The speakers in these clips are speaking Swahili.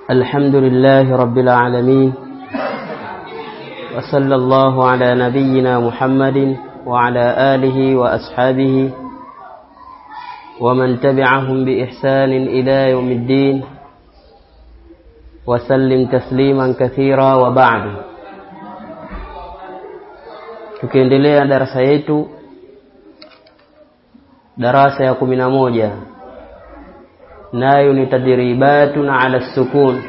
الحمد لله رب العالمين وصلى الله على نبينا محمد وعلى آله وأصحابه ومن تبعهم بإحسان إلى يوم الدين وسلم تسليما كثيرا وبعد. Tukiendelea darasa yetu, darasa ya 11, nayo ni tadribatun ala sukun,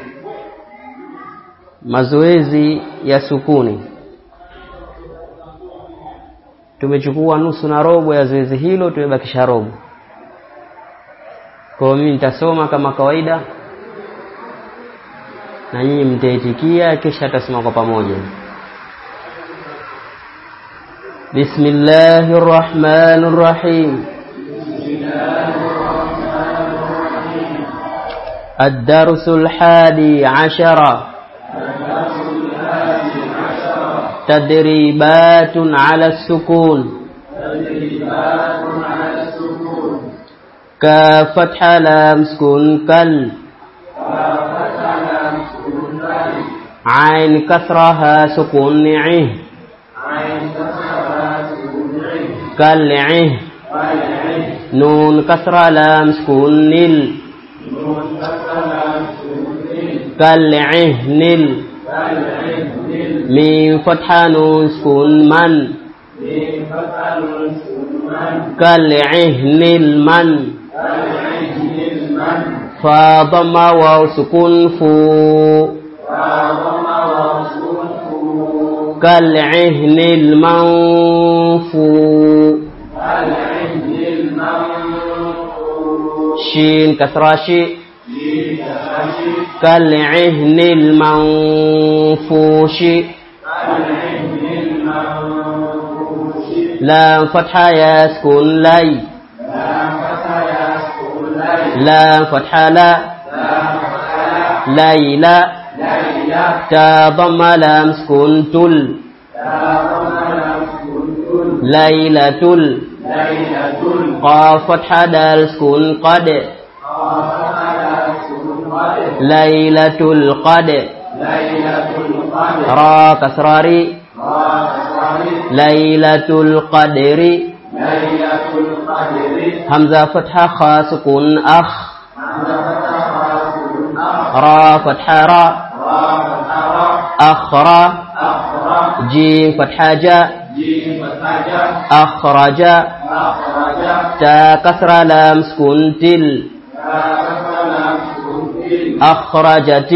mazoezi ya sukuni. Tumechukua nusu na robo ya zoezi hilo, tumebakisha robo. Kwa mimi nitasoma kama kawaida na nyinyi mtaitikia, kisha tutasoma kwa pamoja. Bismillahir Rahmanir Rahim. الدرس 11. تدريبات على السكون. كفتح لام سكون كل. عين كسرها سكون عه. كل عه. نون كسر لام سكون نل. كل عه نل. ميم فتح نون سكون من. كل عه نل من. فا ضم واو سكون فو. كل عه نل منفو. شين كسرة شي. كالعهن المنفوش. لام فتحة يسكن لي. لام فتحة لا. ليلى. تا ضم لام سكن تل. ليلة. قاف فتحة دال سكن قد. ليلة القدر. را كسراري. ليلة القدر. همزة فتحة خا سكون أخ. را فتحة را. أخرى. جيم فتحة جاء. أخرج. تا كسر لام سكون تل. أخرجت.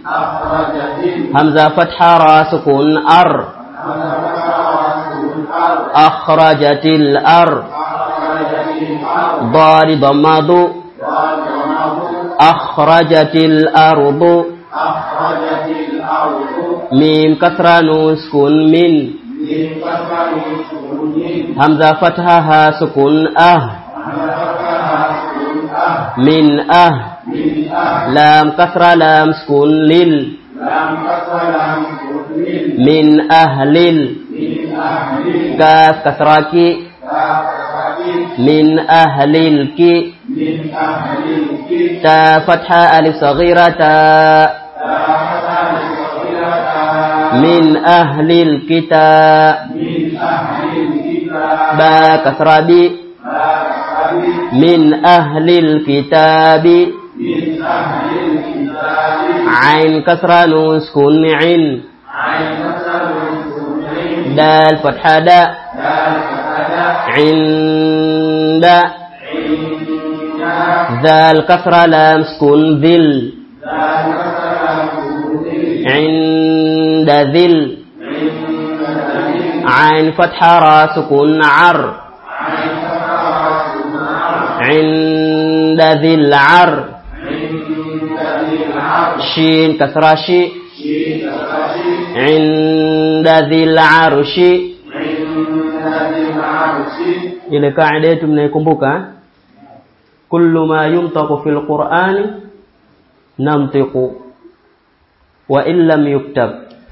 همزة فتحة را سكون أر. أخرجت الأر. ضاد ضماد. أخرجت الأرض. ميم كسرة نون سكون من. همزة فتحة ها سكون من لام كسرة لام سكون لل. من أهل. كاف كسرة كي. من أهل الكي. تا فتحة ألف صغيرة تا. من أهل الكتاب. با كسرة بي. من أهل الكتاب. عين كسرة نون سكون عين. دال فتحة دا. عند. ذال كسرة لام سكون ذل. عند ذل. عين فتحة را سكون عر. عند ذي العر. شين كسرة شي. عند ذي العرش. Ile kaida yetu mnaikumbuka? Kullu ma yumtaqu fil Qur'ani namtiqu wa illam yuktab.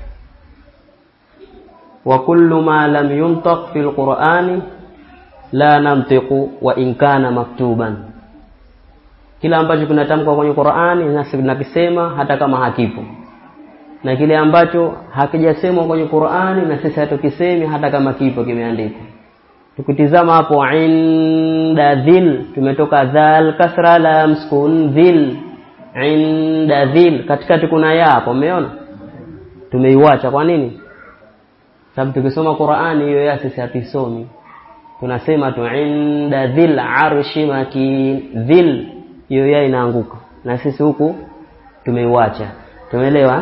Wa kullu ma lam yumtaq fil Qur'ani la namtiqu wa in kana maktuban. kila ambacho kinatamkwa kwenye Qur'ani nasi tunakisema hata kama hakipo, na kile ambacho hakijasemwa kwenye Qur'ani na sisi hatukisemi hata kama kipo kimeandikwa. Tukitizama hapo inda dhil, tumetoka dhal kasra lam sukun dhil, inda dhil, katikati kuna ya hapo, umeona? Tumeiacha kwa nini? Sababu tukisoma Qur'ani hiyo ya sisi hatuisomi, tunasema tu inda dhil arshi makin, dhil hiyo ya inaanguka na sisi huku tumeiacha. Tumeelewa?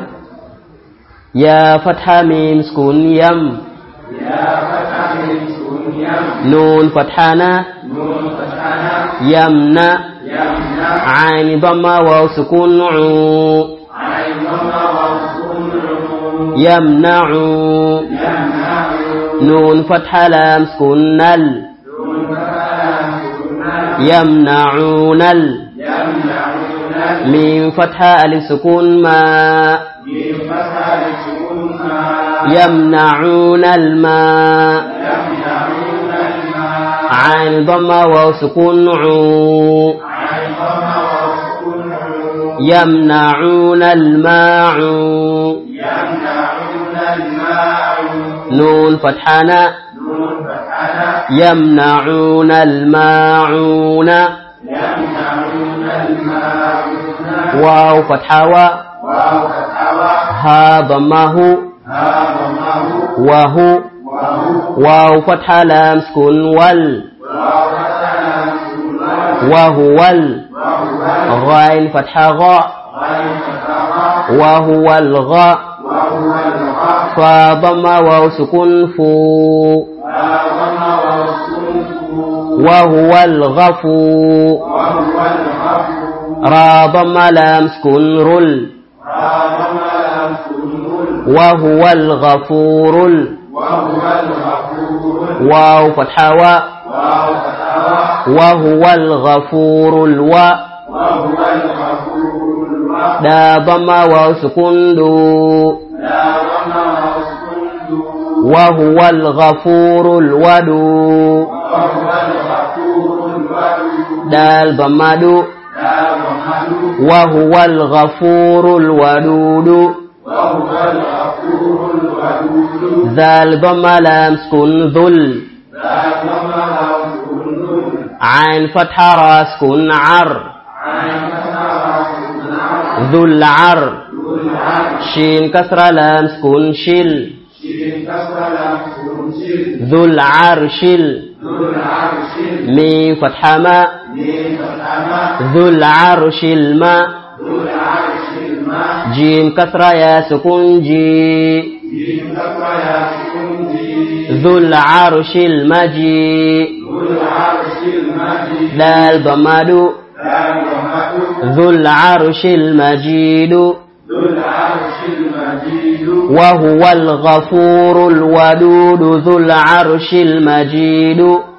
Ya fatha mim sukun yam, ya fatha mim sukun yam, nun fathana, nun fathana, yamna, yamna, ain dhamma wa sukun u, ain dhamma wa sukun u, yamna'u, yamna'u, nun fatha lam sukun nal, nun fatha lam sukun nal, yamna'unal, yamna'unal, mim fatha alif sukun ma, mim fatha alif sukun ma, yamna'unal ma, yamna'unal ma, ain dhamma wa sukun u, ain dhamma wa sukun u, yamna'unal ma'u, yamna'unal ma'u, nun fathana, nun fathana, yamna'unal ma'una, yamna'unal ma'una, waw fathawa, waw fathawa, ha dhammahu, ha dhammahu, wahu, wahu, waw fatha lam sukun wal, waw fatha lam sukun wal, wahuwal, wahuwal, ghain fatha gha, ghain fathawa, wahuwal gha, wahuwal gha, fa dhamma waw sukun fu, fa dhamma wa sukun fu, wahuwal ghafu, wahuwal ghafu, ra dhamma lam sukun rul, ra dhamma lam sukun rul, wahuwal ghafurul, wahuwal ghafurul, waw fathawa, waw fathawa, wahuwal ghafurul wa, wahuwal ghafurul wa, da dhamma waw sukun du, la dhamma wa sukun du, wahuwal ghafurul wadu, wahuwal ghafurul wadu, dal dhamma du, la dhamma du, wahuwal ghafurul wadudu, wahuwal ghafurul wadud, zal dhamma lam sukun dhul, la dhamma wa sukun dul, ain fatha ra sukun ar, ain fatha wa sukun ar, dhul ar, dul ar, shin kasra lam sukun shil, shin kasra lam sukun shil, dhul arshil, dul arshil, mim fatha ma, mim fathama, dhul arshil ma, dul arshil ma, jim kasra ya sukun ji, jim kasra ya sukun ji, dhul arshil maji, dul arshil majid, dal dhamadu, la dhamma du, dhul arshil majidu, dul arshil majid, وهو الغفور الودود ذو العرش المجيد.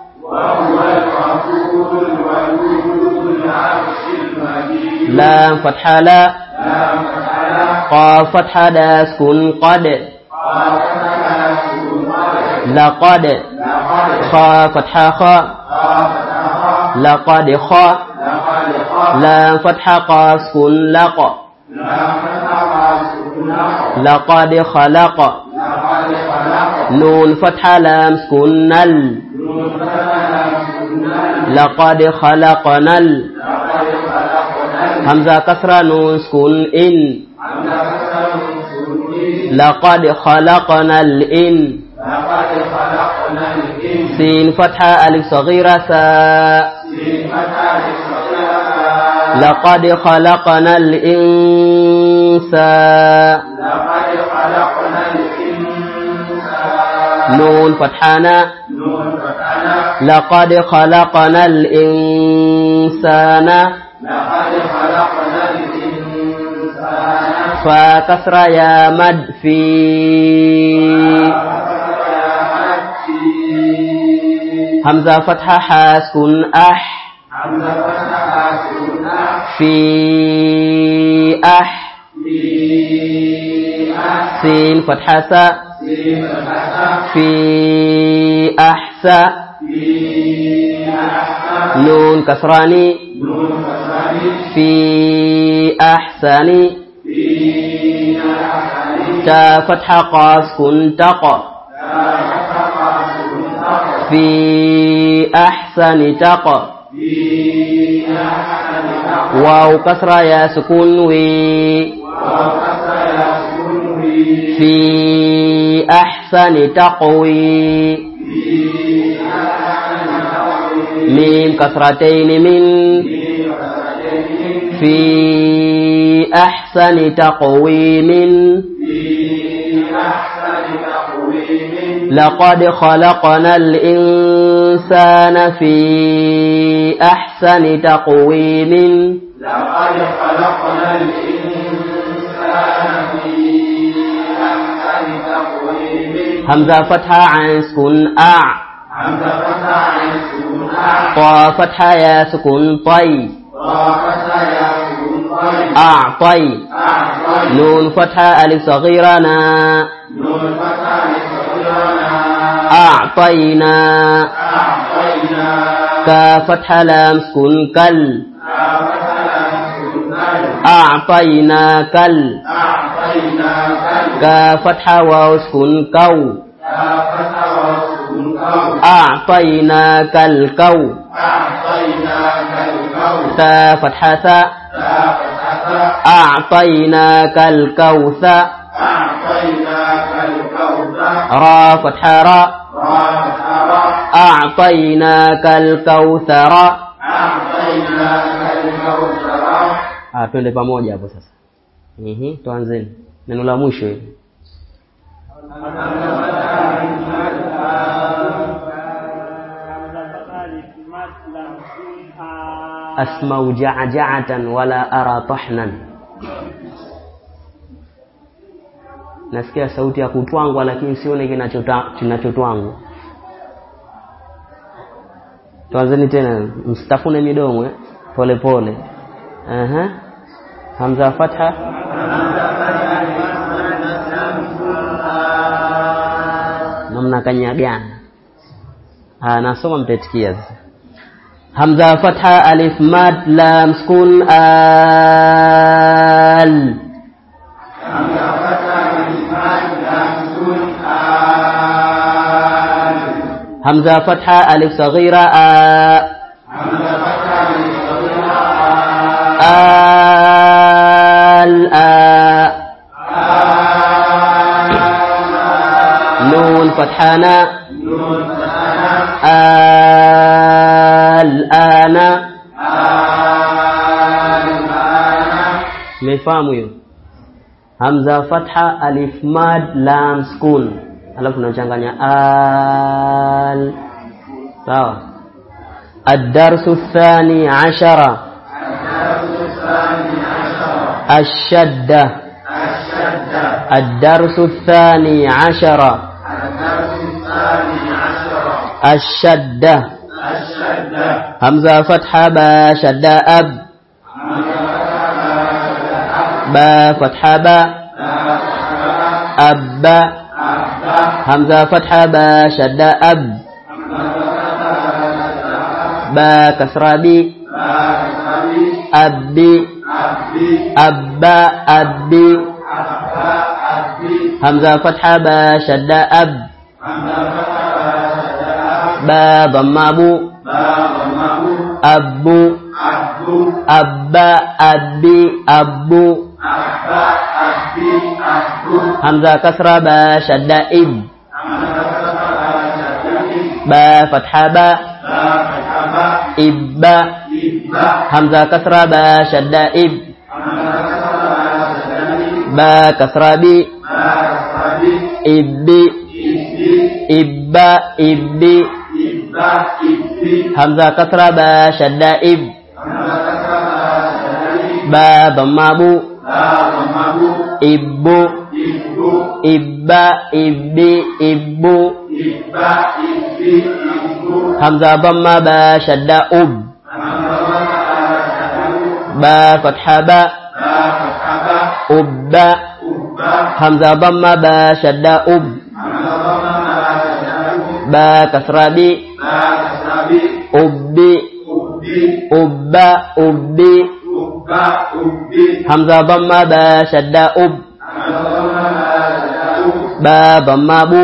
وهو الغفور الودود ذو العرش المجيد. لام فتحة لا، لام فتحة لا، قاف فتحة دا سكن قد، قاف فتحة سكون قد، لقد، لقد، خا فتحة خا، قاف فتحة خا، لقد خا، لقد خا، لام فتحة قاف سكن لق، لام فتحة قاف سكون لق، لقد خلق، لقد خلق، نون فتحة لام سكن نل، نون فتحة لام سكون نل، لقد خلقنا ال، لقد خلقنا، همزة كسرة نون سكن إن، حمزة كسرة سكون إن، لقد خلقنا الإن، لقد خلقنا الإنس، سين فتحة ألف صغيرة ساء، سين فتحة صغيرة، لقد خلقنا الإنسان، لقد خلقنا الإنسان، نون فتحنا، نون فتحنا، لقد خلقنا الإنسان، لقد خلقنا الإنسان، فكسر يا مد في، همزة فتحة حاسكن أح، حمزة فتحة سكون أح، في أح، في أح، سين فتحة سا، سين فتحة، في أحسا، في أحسن، نون كسراني، نون فتحة في أحسن في أحسن تا فتحة قاف سكون تق في أحسن تق في أحسن واو كسرة يا سكون وي وكسر يسكن في أحسن تقوي في أحسن تقويم ميم كسرتين من في أحسن تقويم في أحسن تقويم لقد خلقنا الإنسان في أحسن تقويم لقد خلقنا الإنسان في أحسن تقويم همزة فتحة عين سكون أع حمزة فتحة عين سكون طا فتحة يا سكون طي وفتحة يسكن طيب أعطي أعطي نون فتحة ألف صغيرة نا نون فتحة لصغيرنا أعطينا أعطينا كفتحة لام سكون كل أعطينا كل كفتحة واو سكون كو أعطيناك الكو تا فتحة ثاء أعطيناك الكوثر را فتحة راء أعطيناك الكوثر twende pamoja hapo sasa. Tuanzeni neno la mwisho hili. Asma'u ja'ja'atan wala ara tahnan. Nasikia sauti ya kutwangwa lakini sione kinachotwangwa. Tuanzeni tena, msitafune midomo pole pole. Hamza fatha namna kanyagana. Nasoma mtetikia sasa. Hamza fatha alif mad lam sukun al. Hamza fatha alif mad lam sukun al. Hamza fatha alif saghira a. Hamza fatha alif saghira al a. Nun fathana nun fathana al-ana. Mefahamu hiyo? Hamza fatha alif mad lam sukun alafu tunachanganya al. Sawa. Ad-darsu ath-thani 'ashara ash-shadda. Ad-darsu ath-thani 'ashara ash-shadda. Hamza fatha ba shadda ab. Ba fatha ba abba. Hamza fatha ba shadda ab. Ba kasra bi abbi. Abba abbi. Hamza fatha ba shadda ab. Ba dhamma bu abbu. Abba abbi abbu. Hamza kasra ba shadda ib. Ba fatha ba ibba. Hamza kasra ba shadda ib. Ba kasra bi ibbi. Ibba ibbi. Hamza kasra ba shadda ib. Ba dhamma bu ibbu. Ibba ibbi ibbu. Hamza dhamma ba shadda ub. Ba fatha ba ubba. Hamza dhamma ba shadda ub. Ba kasra bi ubbi. ubba ubbi hamzah dhamma ba shadda ba dhamma bu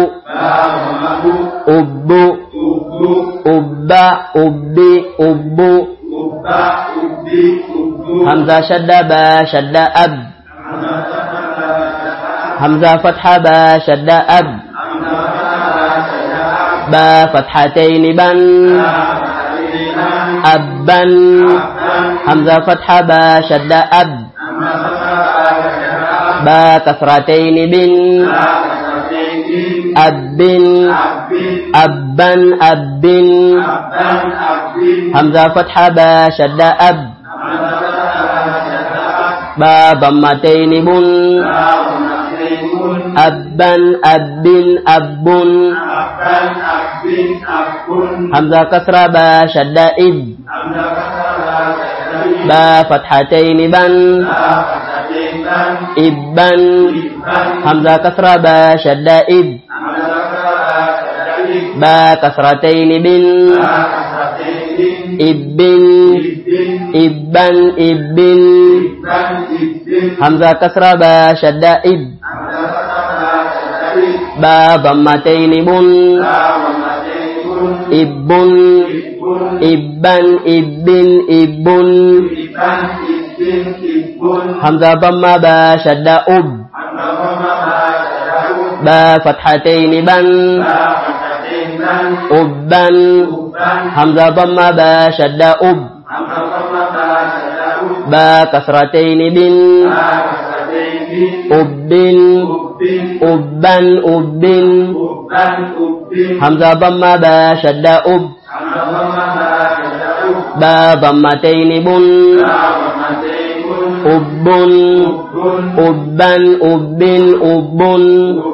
ubbu ubba ubbi ubbu hamzah shadda ba shadda ab hamzah fathah ba shadda ab ba fathatayn ban abban hamzah fathah ba shadda ab ba kasratayn bin abbin abban abbin hamzah fathah ba shadda ab ba dhammatayn bun abban abbin abbun hamzah kasrah ba shadda ib ba fathatayn ban ibban hamzah kasrah ba shadda ib ba kasratayn bin ibbin ibban ibbin hamzah kasrah ba shadda ib ba dhammatayn bun ibbun ibban ibbin ibbun hamzah dhamma ba shadda ub ba fathatayn ban ubban hamzah dhamma ba shadda ub ba kasratayn bin ubbin ubban ubbin hamzah dhamma ba shadda ub ba dhammatayn bun ubbun ubban ubbin ubbun.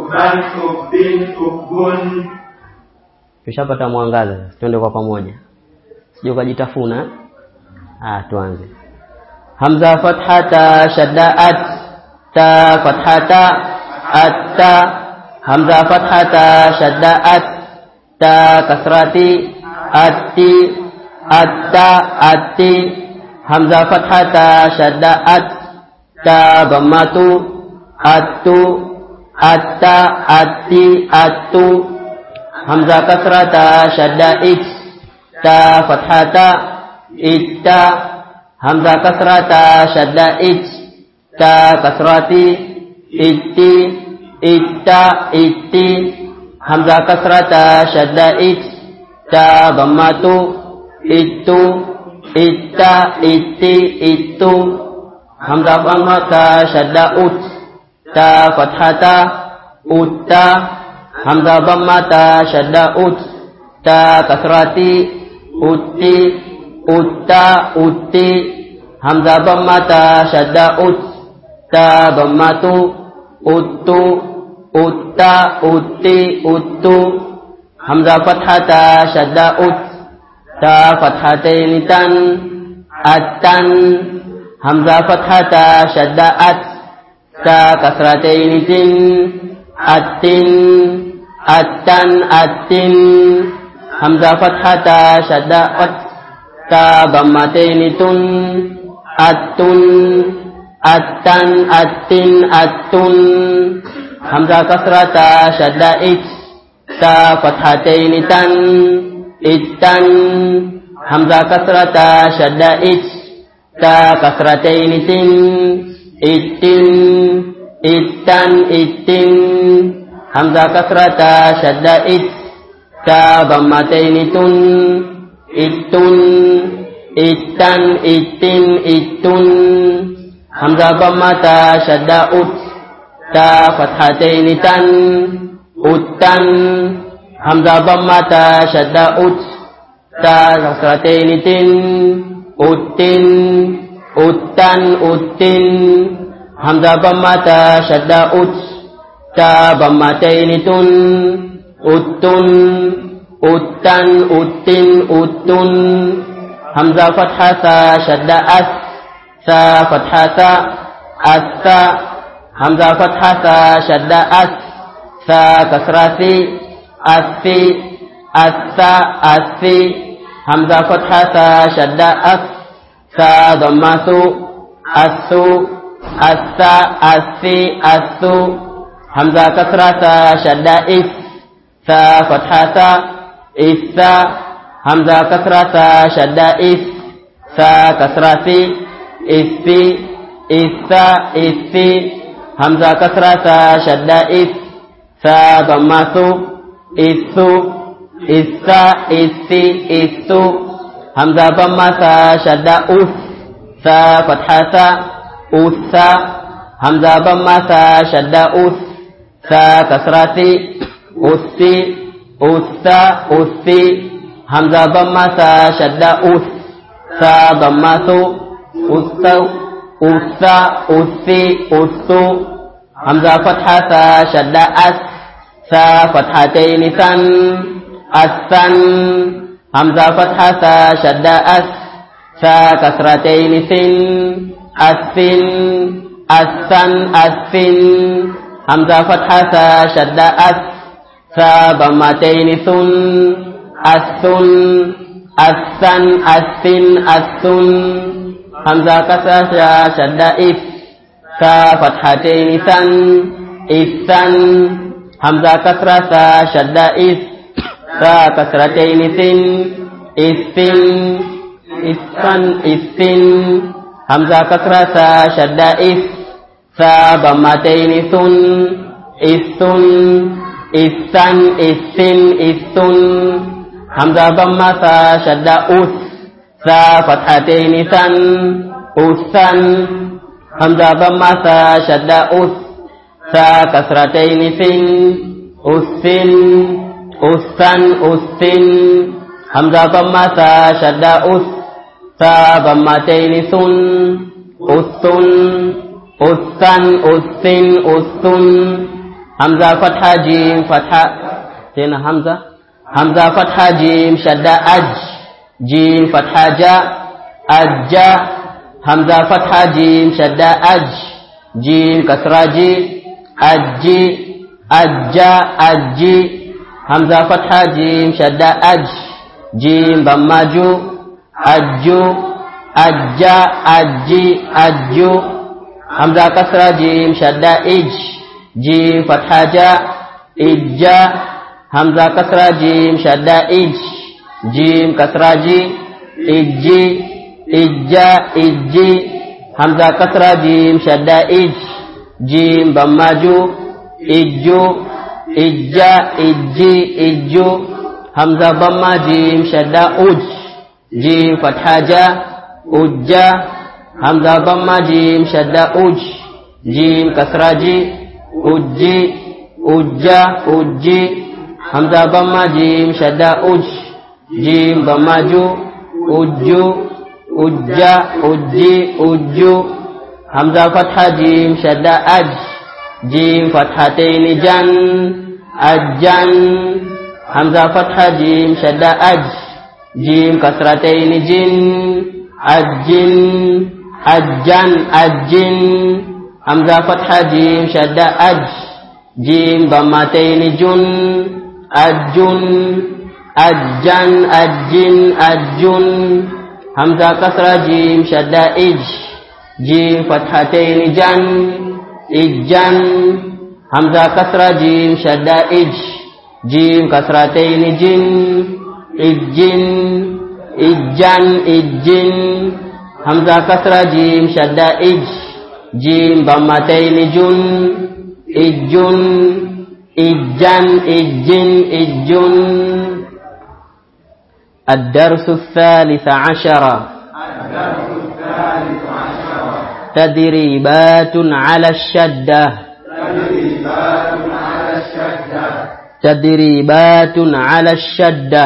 Tushapata mwangaza, twende kwa pamoja, sije ukajitafuna. Tuanze. Hamza fathata shadda at ta fathata atta hamza fathata shadda at ta kasrati atti atta atti hamza fathata shadda at ta dhammatu attu atta atti attu hamza kasrata shadda it ta fathata itta hamza kasrata shadda it ta kasrati itti itta itti hamza kasrata shadda it ta dhammatu ittu itta itti ittu hamza dhammata shadda ut ta fathata utta hamza dhammata shadda ut ta kasrati utti utta utti hamza dhammata shadda ut ta dhammatu uttu utta utti uttu hamza fathata shadda ut ta fathatayn tan attan hamza fathata shadda at ta kasratayn tin attin attan attin hamza fathata shadda at ta dhammatayn tun attun attan attin attun hamza kasrata shadda it ta fathatayn tan ittan hamza kasrata shadda it ta kasratayn tin ittin ittan ittin hamza kasrata shadda it ta dhammatayn tun ittun ittan ittin ittun hamza dhammata shadda ut ta fathatayn tan uttan hamza dhammata shadda ut ta kasratayn tin uttin uttan uttin hamza dhammata shadda ut ta dhammatayn tun uttun uttan uttin uttun hamza fathata shadda as sa fathata assa hamza fathata shadda as sa kasrati asfi assa asfi hamzah fathah sa shadda as, sa dhamma su, asu, asa, asi, asu, hamzah kasrah sa shadda is, sa fathah sa, isa, hamzah kasrah sa shadda is, sa kasrah si, isi, isa, isi, hamzah kasrah sa shadda is, sa dhamma su, isu, isa, isi, isu, hamzah dhamma sa shadda us, sa fathah sa, usa, hamzah dhamma sa shadda us, sa kasrah si, usi, usa, usi, hamzah dhamma sa shadda us, sa dhamma su, usa, usa, usi, usu, hamzah fathah sa shadda as, sa fathatayn san, asan, hamzah fathah sa shadda as, sa kasratayn sin, asin, asan, asin, hamzah fathah sa shadda as, sa dhammatayn sun, asun, asan, asin, asun, hamzah kasrah sa shadda is, sa fathatayn san, isan, hamzah kasrah sa shadda is, sa kasratayn sin, isin, isan, isin, hamzah kasrah sa shadda is, sa dhammatayn sun, isun, isan, isin, isun, hamzah dhamma sa shadda us, sa fathatayn san, usan, hamzah dhamma sa shadda us, sa kasratayn sin, usin, usan, usin, hamzah dhamma sa shadda us, sa dhammatayn sun, usun, usan, usin, usun, hamzah fathah jim fathah tena hamzah fathah jim shadda aj, jim fathah ja, ajja, hamzah fathah jim shadda aj, jim kasrah ji, ajji, ajja, ajji, hamzah fathah jim shadda aj, jim dhamma ju, ajju, ajja, ajji, ajju, hamzah kasrah jim shadda ij, jim fathah ja, ijja, hamzah kasrah jim shadda ij, jim kasrah ji, ijji, ijja, ijji, hamzah kasrah jim shadda ij, jim dhamma ju, ijju, ijja, ijji, ijju, hamzah dhamma jim shadda uj, jim fathah ja, ujja, hamzah dhamma jim shadda uj, jim kasrah ji, ujji, ujja, ujji, hamzah dhamma jim shadda uj, jim dhamma ju, ujju, ujja, ujji, ujju, hamzah fathah jim shadda aj, jim fathatayn jan, ajjan, hamzah fathah jim shadda aj, jim kasratayn jin, ajjin, ajjan, ajjin, hamzah fathah jim shadda aj, jim dhammatayn jun, ajjun, ajjan, ajjin, ajjun, hamzah kasrah jim shadda ij, jim fathatayn jan, ijjan, hamzah kasrah jim shadda ij, jim kasratayn jin, ijjin, ijjan, ijjin, hamzah kasrah jim shadda ij, jim dhammatayn jun, ijjun, ijjan, ijjin, ijjun. الدرس الثالث عشر تدريبات على الشدة تدريبات على الشدة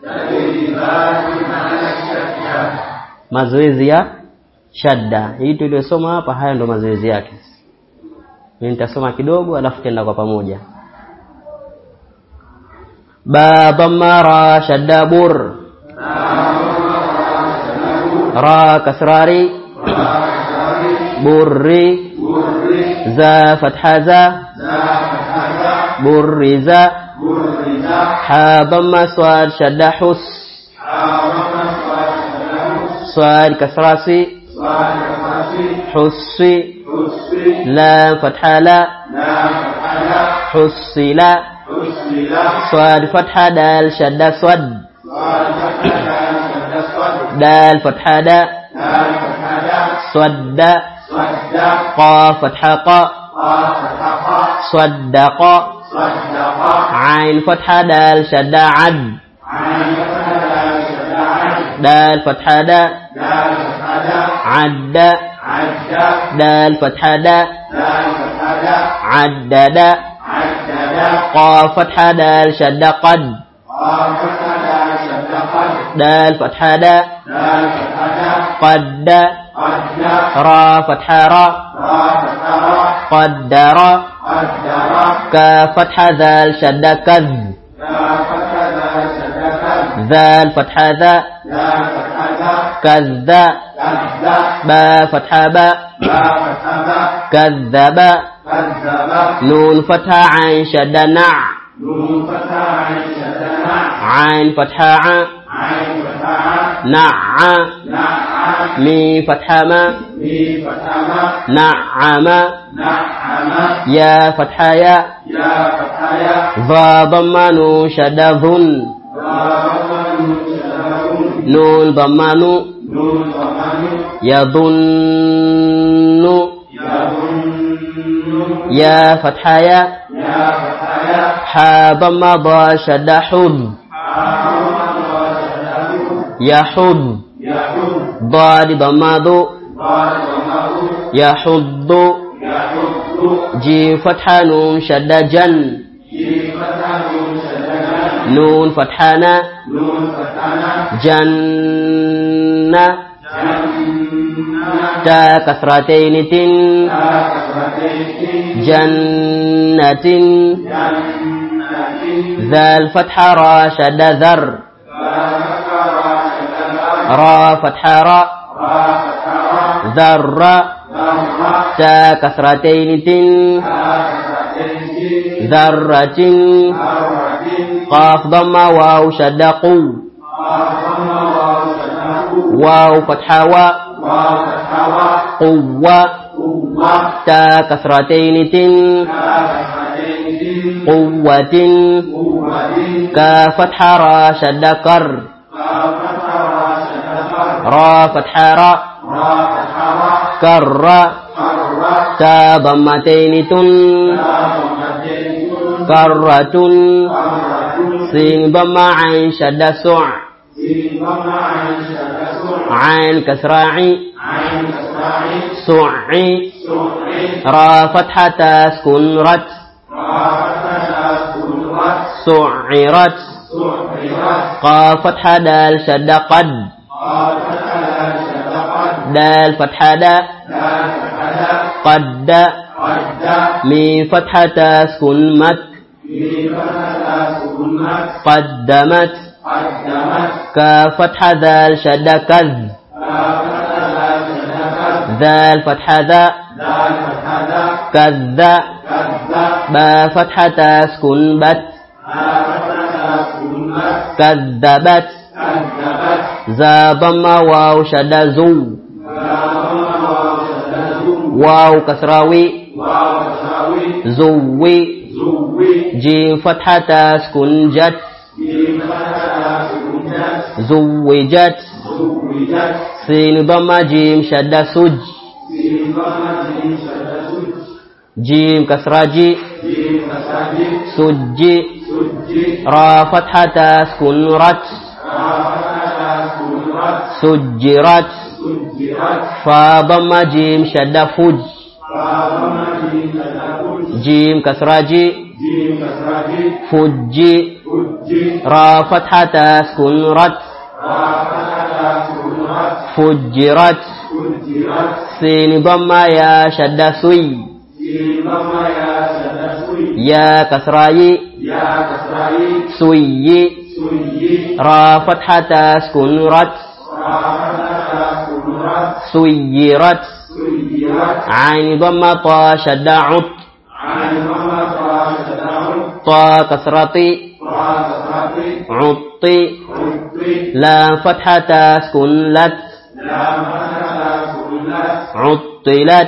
mazoezi ya shadda. Hii tuliyosoma hapa, haya ndo mazoezi yake. Mimi nitasoma kidogo alafu tenda kwa pamoja. Ba dhamma ra shadda bur, ra kasrari, burri, za fatha za, burri za, ha dhamma swad shadda hus, صاد كسراسي حصي لام فتحة لا حصي لا صاد فتحة دال شدة صد دال فتحة دا صد قاف فتحة قا صدق عين فتحة دال شدة عد دال فتحة دا عد دال فتحة دا عدد قاف فتحة دال شدة قد دال فتحة دا قد را فتحة را قدر كاف فتحة ذال شدة كذ ذال فتحة ذا كذ با فتحة با كذب نون فتحة عين شدة نع عين فتحة ع نع ميم فتحة ما نعم يا فتحة يا ظا ضم نون شدة ظن نون ضم نون يظن يا فتحة يا حا ضم ضا شدة حظ يحض ضاد ضم ضو يحض جيم فتحة نون شدة جن نون فتحة نا جن تا كسرتين تن جنة ذا الفتحة را شدة ذر را فتحة را ذر تا كسرتين تن ذرة قاف ضم واو شد قو واو فتحة وا قوة تا كسرتين تن قوة كاف فتحة را شد كر را فتحة را كر تا ضمتين تن كرة سين ضم عين شد سع عين كسراعي سعي را فتحة تسكن رت سعرت قاف فتحة دال شد قد دال فتحة دا قد ميم فتحة تسكن مت قدمت كاف فتحة ذال شد كذ ذال فتحة ذا كذ با فتحة تسكن بت كذبت زا ضم واو شد زو واو كسراوي زوي جيم فتحة تسكن جت زوجت سين ضم جيم شد سج جيم كسراجي سجي را فتحة تسكن رت سجرت فا ضم جيم شد فج جيم كسراجي فجي را فتحة تسكن رت فجرت سين ضم يا شد سوي يا كسراي سوي را فتحة تسكن رت سيرت عين ضم طا شد عط طا كسرتي عطي لا فتحة تسكن لت Uttilat.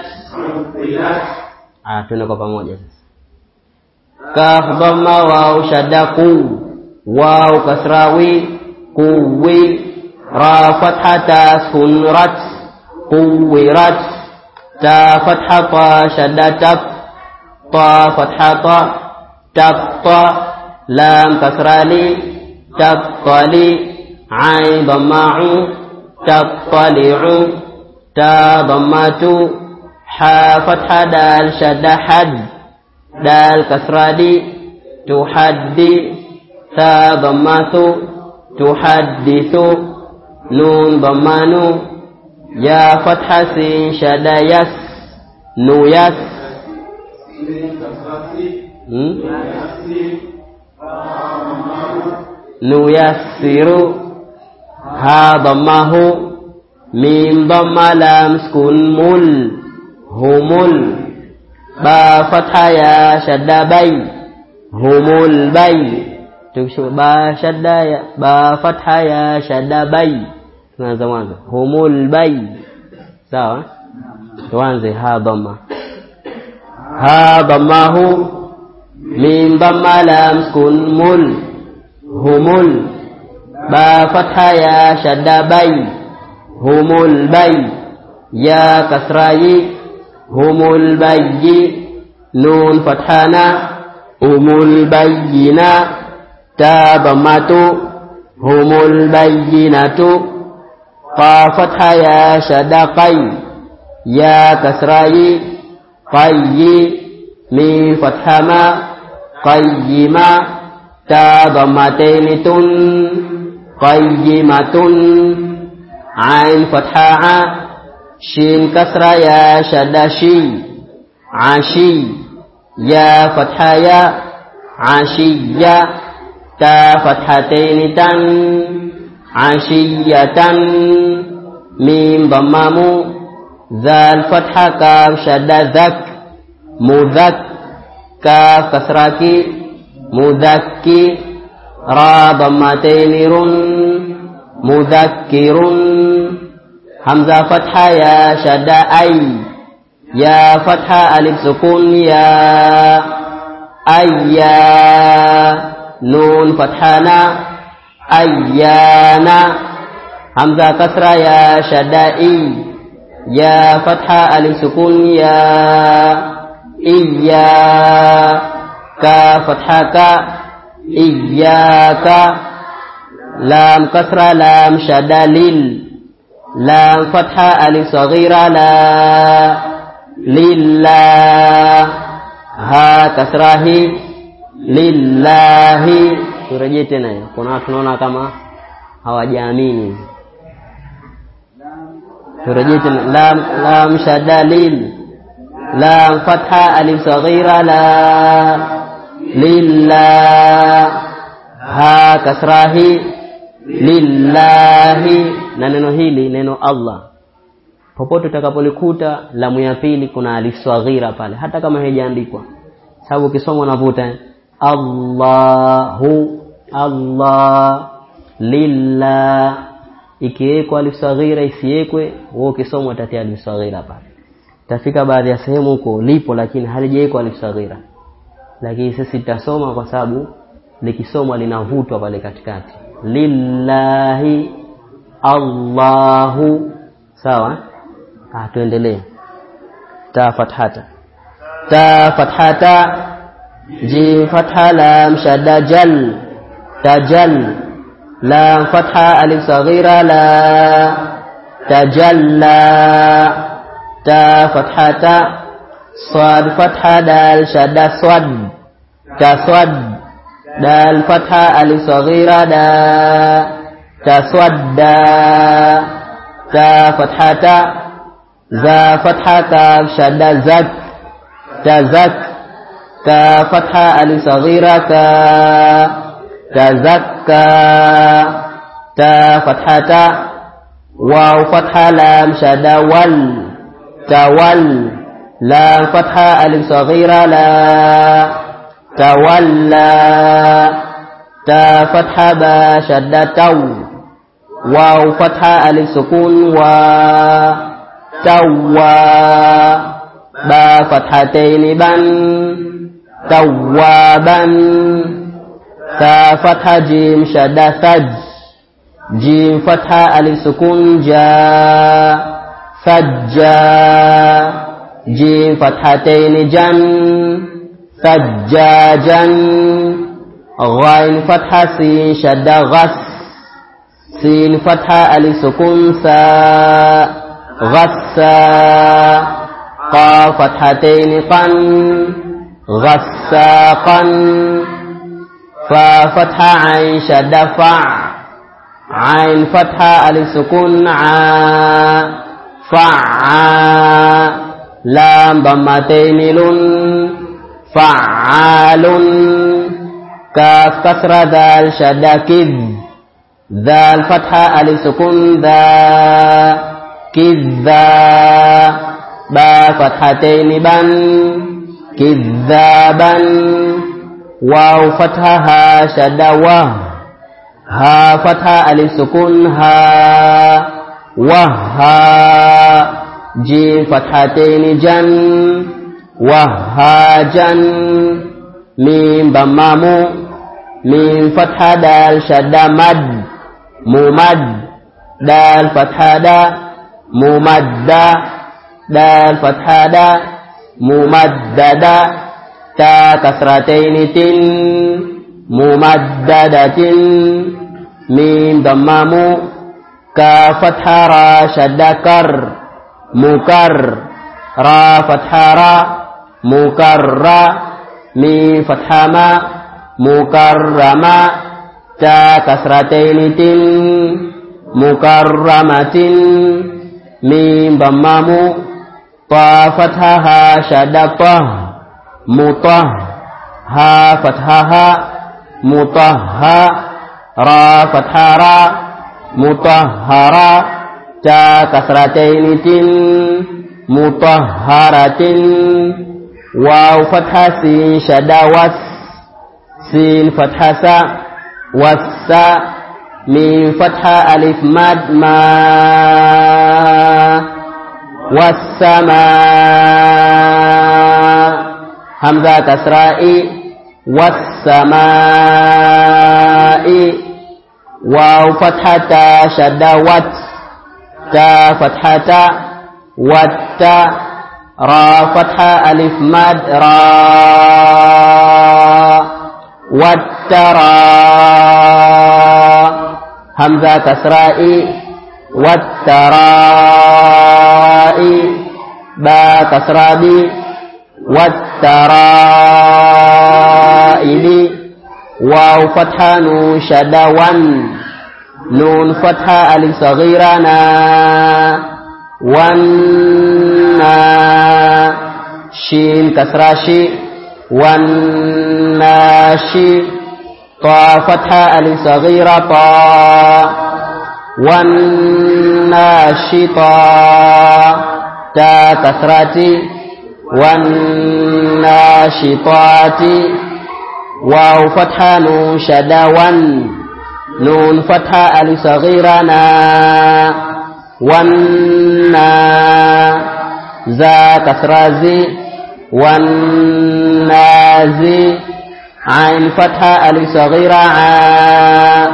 Tuende kwa pamoja sasa. Kaf dhamma waw shadda qu, waw kasrawi quwi, ra fathata sunrat quwirat, ta fathata shadda tab, ta fathata tabta, lam kasrali tabtali, ain dhamma'u tabtali'u, ta dhammatu, ha fatha dal shadda had, dal kasradi tuhaddi, ta dhammatu tuhaddithu, nun dhammanu, ya fatha sin shadda yas nuyas, nuyassiru, ha dhammahu, mim dhamma lam sukun mul humul, ba fatha ya shadda bay humul bay, ba shadda ya ba fatha ya shadda bay, tunaanza mwanzo humul bay, sawa. Tuanze ha dhamma, ha dhammahu, mim dhamma lam sukun mul humul, ba fatha ya shadda bay humul bay, ya kasrayi humul bayyi, nun fathana humul bayyina, ta dhammatu humul bayyinatu, qa fatha ya shadda qay, ya kasrayi qayyi, min fathama qayyima, ta dhammataini tun qayyimatun, ain fatha'a, shin kasra ya shadda shi ashi, ya fathaya ashiyya, ta fathataini tan ashiyatan, mim dhammamu, zal fatha kaf shadda zak mudhak, kaf kasraki mudhakki, ra dhammataini run mudhakkirun, hamza fatha ya shadda ay, ya fatha alif sukun ya ayya, nun fathana ayyana, hamza kasra ya shadda i, ya fatha alif sukun ya iyya, ka fathaka iyyaka, lam kasra lam shadda lil, lam fatha alif saghira la lillah, ha kasrahi lillahi. Turejee tena hiyo, kuna watu tunaona kama hawajaamini. Turejee tena, lam shadda lil, lam fatha alif saghira la lillah, ha kasrahi lillahi. Na neno hili, neno Allah, popote utakapolikuta lamu ya pili kuna alif saghira pale, hata kama haijaandikwa, sababu ukisoma unavuta Allahu, Allah, lillah. Ikiwekwa alif saghira isiwekwe, wewe ukisoma utatia alif saghira pale. Tafika baadhi ya sehemu huko lipo lakini halijawekwa alif saghira, lakini sisi tutasoma kwa sababu likisomwa linavutwa pale katikati, lillahi Allahu, sawa. Tuendelee. Ta fathata, jim fatha lam shadda jal, tajal, lam fatha alif saghira la tajalla, ta fathata, sad fatha dal shadda swad, taswad, dal fatha alif saghira da taswadda, ta fathata, za fatha kaf shadda zak tazak, ta fatha alif saghira ka tazakka, ta fathata, waw fatha lam shadda wal tawal, lam fatha alif saghira la tawalla, ta fatha ba shadda taw واو فتحة ألف سكون و توا با فتحتين بن توابا ثا فتحة جيم شدة ثج جيم فتحة ألف سكون جا ثجا جيم فتحتين جن ثجاجا غين فتحة سين شدة غس سين فتحة ألف سكون سا غسا قا فتحتين قن غساقا فا فتحة عين شدة فع عين فتحة ألف سكون عا فعا لام ضمتين لن فعال كاف كسر ذال شدة كذ ذال فتحة ألف سكون ذا كذا با فتحتين بن كذابا واو فتحها شدة وه ها فتحة ألف سكون ها وها جيم فتحتين جن وهاجا ميم ضمامو ميم فتحة دال شدة مد ممد دال فتحة دا ممدّة دال فتحة دا ممدّدة تا كسرتين تن ممدّدة ميم ضمامو كا فتحة را شدة كر مكر را فتحة را مكر ميم فتحة ما مكرمة تا كسرتين تن مكرمة ميم ضمامو طا فتحها شدة طه مطه ها فتحها مطهها را فتحها را مطهرة تا كسرتين تن مطهرة واو فتحة سين شدة وس سين فتحة سا وسا ميم فتحة ألف مد ما والسماء همزة كسراء والسماء واو فتحة شدة وت تا فتحة وت را فتحة ألف مد را والترى همزة كسراء والتراء با كسرابي والترائب واو فتحة نون شدة ون نون فتحة ألف صغيرة نا ونا شين كسرة شي والناشي طا فتحة ألف صغيرة طا والناشطة تا كسرة والناشطات واو فتحة نون شدة ون نون فتحة ألف صغيرة نا ونا زا كسرة زي والنازي عين فتحة ألف صغيرة عا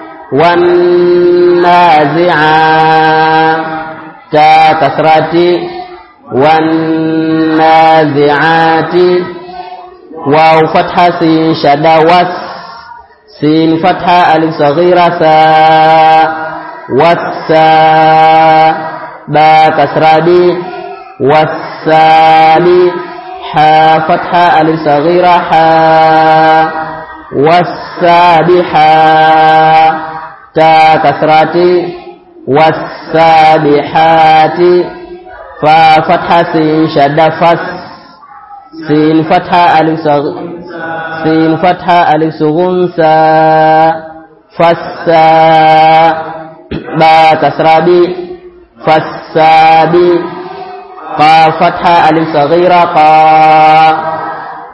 والنازعا تا كسرة والنازعات واو فتحة سين شدة وس سين فتحة ألف صغيرة سا والسا با كسرة بي والسابي حا فتحة ألف صغيرة حا والسابحة تا كسرة والسابحات فا فتحة سين شدة فس سين فتحة ألف سين فتحة ألف سغنسا فسا با كسرة بي فسابي قا فتحة ألف صغيرة قا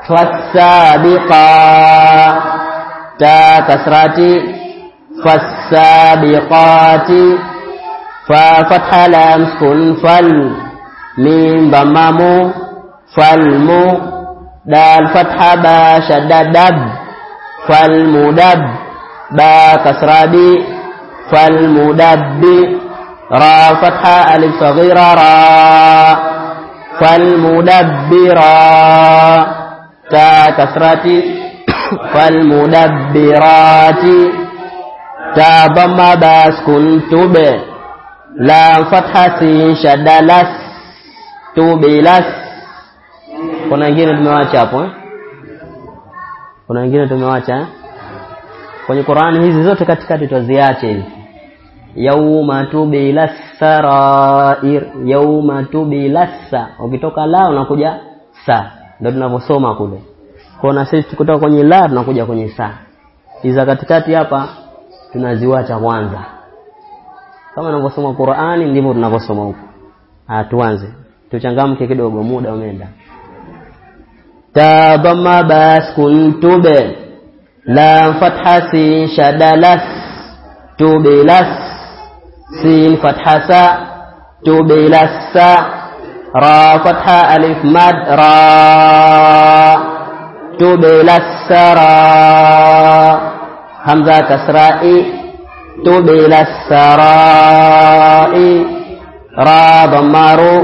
فالسابقة تا كسرة فالسابقة sabiqati fa fatha lam sukun fal mim dhamma fal mu dal fatha ba shadda dab fal mudab ba kasra bi fal mudabbi ra fatha alif saghira ra fal mudabbira ta kasrati fal mudabbirati ta dhamma ba sukun tube lam fatha sin shadda las tubilas. Kuna wengine tumewacha hapo kuna wengine tumewacha kwenye Qur'ani hizi zote katikati tuziache hizi. Yauma tubilas sarair, yauma tubilasa, ukitoka la unakuja sa, ndio tunavyosoma kule. Kwa na sisi kutoka kwenye la tunakuja kwenye sa. Hizi katikati hapa tunaziwacha kwanza. Kama tunavyosoma Qur'ani ndivyo tunavyosoma huko. Tuanze. Tuchangamke kidogo, muda umeenda. Ta dhamma bas kuntube lam fatha sin shadalas tubilas sin fatha sa tubilasa ra fatha alif mad ra tubilasara hamza kasra'i tubilasara'i ra dhammaru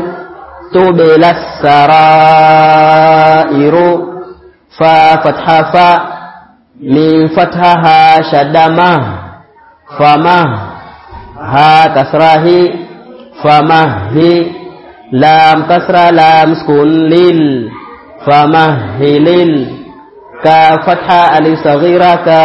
tubilasarairu fa fatha fa min fathaha shaddama fama ha kasrahi famahi lam kasra lam sukun lil famahilil ka fatha alif saghira ka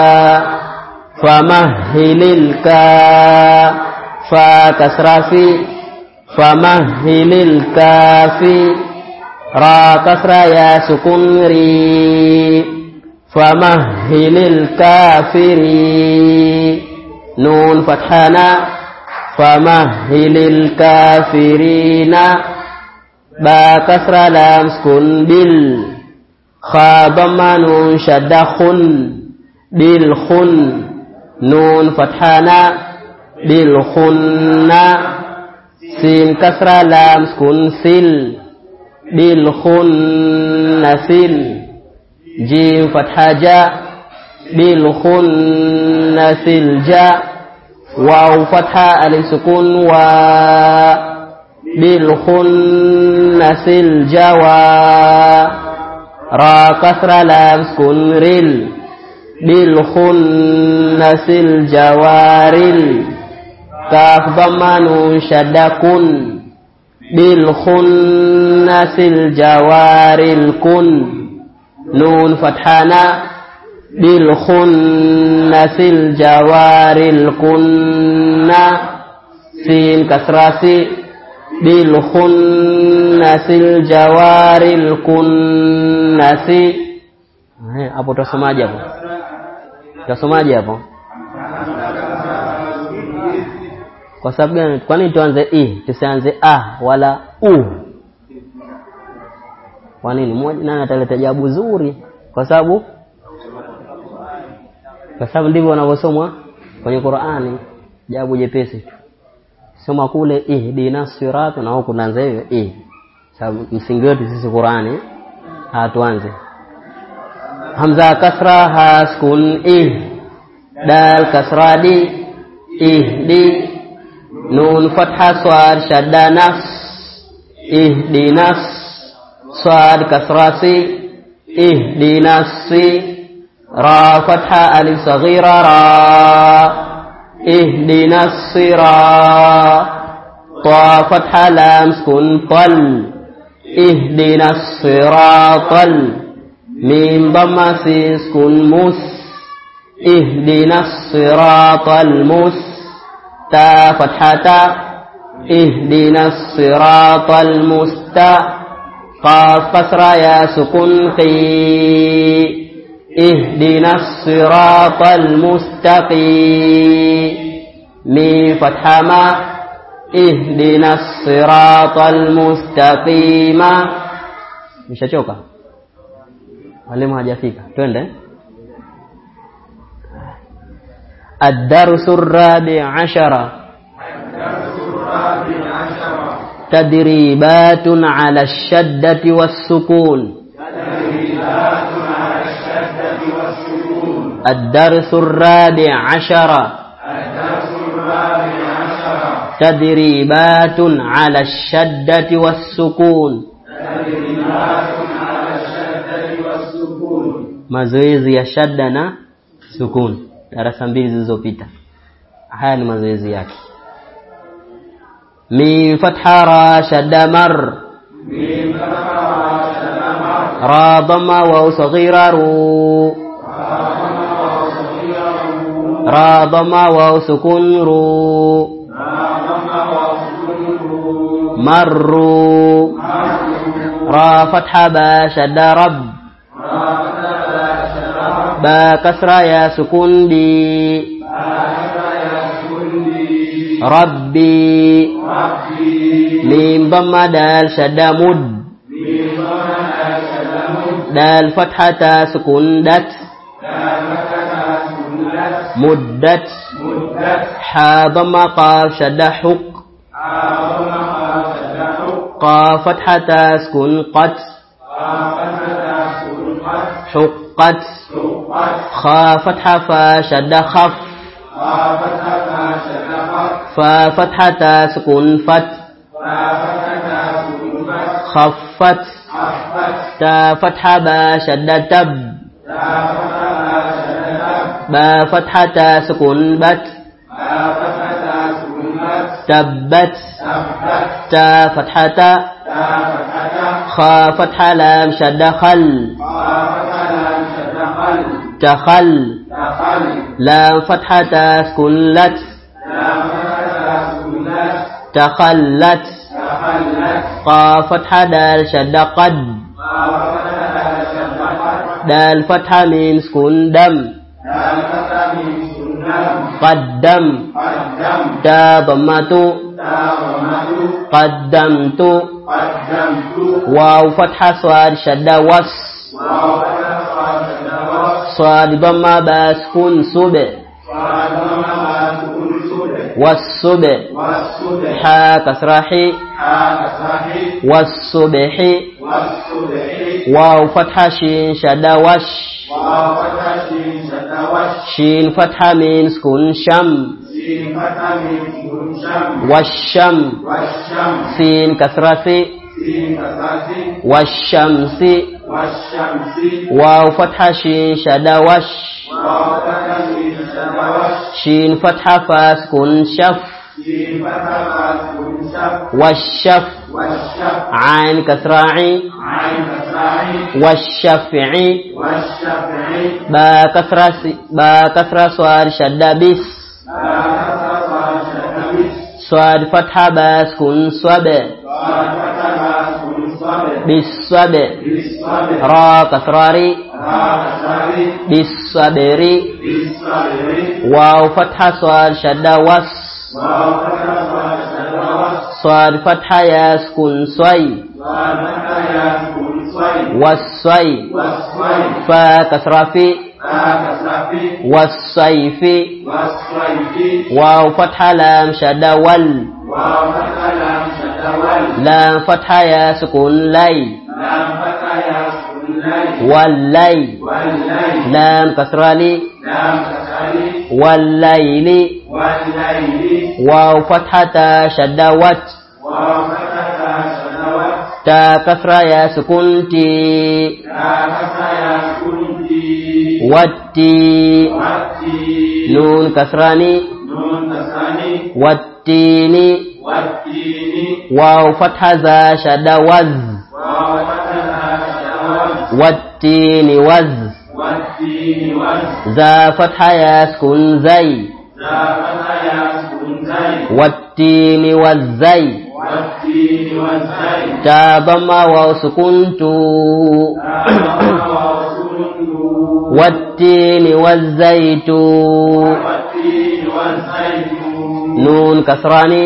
famahilil ka fa kasra fi famahilil kafi ra kasra ya sukun ri famahilil kafiri nun fathana famahilil kafirina ba kasra lam sukun bil kha dhamma nun shadda khun bil khun nun fathana bil khunna sin kasra lam sukun sil bil khunnasil jim fatha ja bil khunnasil ja waw fatha alif sukun wa bil khunnasil jawa ra kasra lam sukun ril bil khunnasil jawaril kaf dhamma nun shadda kun bil khunnasil jawaril kun nun fathana bil khunnasil jawaril kunna sin kasrasi bil khunnasil jawaril kunnasi. Hapo tusomaje hapo? Tusomaje hapo? Kwa sababu gani? Kwani tuanze tusianze wala u? Kwa nini? Mmoja nani ataleta jawabu zuri? Kwa sababu ndivyo wanavyosomwa kwenye Qur'ani, jawabu jepesi tu. Soma kule ihdinas sirat na huko tunaanza hivyo sababu msingi wetu sisi Qur'ani. Tuanze. Hamza kasra ha sukun dal kasra di ihdi nun fatha swad shadda nafs ihdinas swad kasrasi ihdinasi ra fatha alif saghira ra ihdinas sirat ta fatha lam sukun tal ihdinas siratal mim dhamma sukun mus ihdinas siratal mus ta fathata ihdinas siratal musta qaf kasra ya sukun qi ihdinas siratal mustaqim mim fathama ihdinas siratal mustaqima. Nishachoka, mwalimu hajafika, twende. الدرس الرابع عشر تدريبات على الشدة والسكون. الدرس الرابع عشر تدريبات على الشدة والسكون. mazoezi ya shadda na sukun. Darasa mbili zilizopita. Haya ni mazoezi yake. Mim fatha ra shadda mar. Ra dhamma wa saghira ru. Ra dhamma wa sukun ru. marru. Ra fatha ba shadda rab. ba kasra ya sukun di. rabbi. mim dhamma dal shadda mud. dal fathata sukun dat. muddat. ha dhamma qaf shadda huq. qaf fathata sukun qat. huqqat. kha fatha fa shadda khaf. fa fathata sukun fat. khaffat. ta fatha ba shadda tab. ba fathata sukun bat. tabbat. ta fathata. kha fatha lam shadda khal. takhal. lam fathata sukun lat. takhallat. qaf fatha dal shadda qad. dal fatha mim sukun dam. qaddam. da dhammatu. qaddamtu. waw fatha swad shadda was. swad dhamma ba sukun sub. والصب. ha kasrahi. والصبح. واو فتحة شين شدة وش. شين فتحة من سكون شم. والشم. سين كسرة والشمس. واو فتحة شين شدة وش. شين فتحة فاسكن شف. والشف. عين كسراعي. والشفع. با كسرة صاد شدة بس. صاد فتحة باسكن صب. بالصب. را كسراري. بالصبر. واو فتحة صاد شدة وس. صاد فتحة يسكن صي. والصي. فا كسرافي. والصيف. واو فتحة لام شدة وال. لام فتحة يسكن لي. والليل. لام كسرالي. والليل. واو فتحة شدة وت. تا كسرة يسكن تي. واتي. نون كسراني. والتيني. واو فتحة زا شدة وز. والتين وز. زا فتحة يسكن زي. والتين والزي. تا ضمة وسكنت. والتين والزيتون. نون كسراني.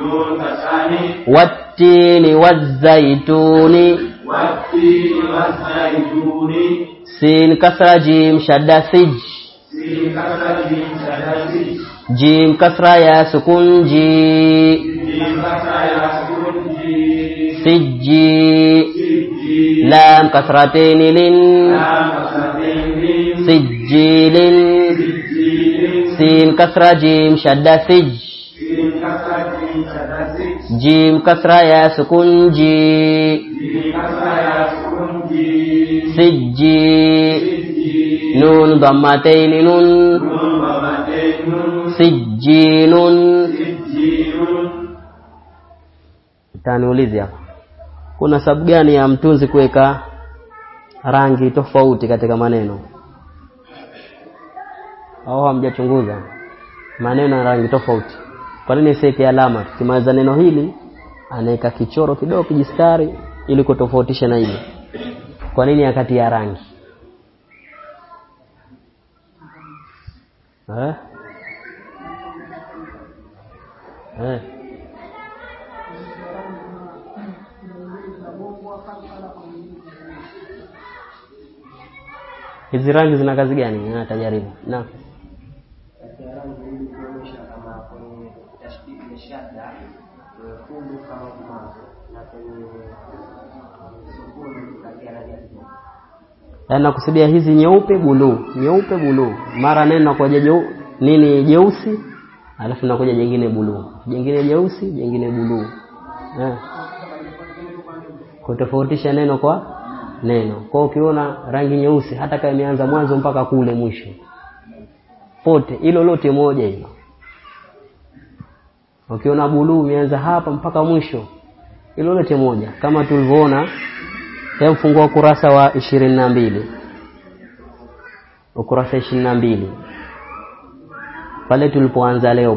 والتين والزيتون. سين كسر جيم شد سج. Sin kasra jim shadda sij. Jim kasra ya sukun ji. Jim kasra ya sukun ji. Sijji. Sijji. Lam kasratain lin. Lam kasratain lin. Sijjilin. Sijjilin. Sin kasra jim shadda sij. Sin kasra jim shadda sij. Jim kasra ya sukun ji. Jim kasra ya sukun ji. Sijji. Sijji. Nun dhammatain nun. Nun dhammatain nun. Sijjinun. Sijjinun. Taniulize hapa, kuna sababu gani ya mtunzi kuweka rangi tofauti katika maneno? Au hamjachunguza maneno ya rangi tofauti? Kwa nini siweke alama? Tukimaliza neno hili anaweka kichoro kidogo kijistari ili kutofautisha na hili. Kwa nini akati ya rangi? Hizi rangi zina kazi gani? Natajaribu. Naam. Katika rangi hili kuonyesha kama kwenye tashbihi ya shadda fundu kama mwanzo na kwenye sukuni katika rangi yake. Na kusudia hizi nyeupe buluu, nyeupe buluu. Mara neno kwa nini jeusi, alafu nakuja jingine buluu. Jingine jeusi, jingine buluu. Kutofautisha neno kwa neno. Kwa ukiona rangi nyeusi hata kama imeanza mwanzo mpaka kule mwisho, pote hilo lote moja hilo. Ukiona buluu imeanza hapa mpaka mwisho, hilo lote moja. Kama tulivyoona, hebu fungua ukurasa wa 22. Ukurasa 22. Pale tulipoanza leo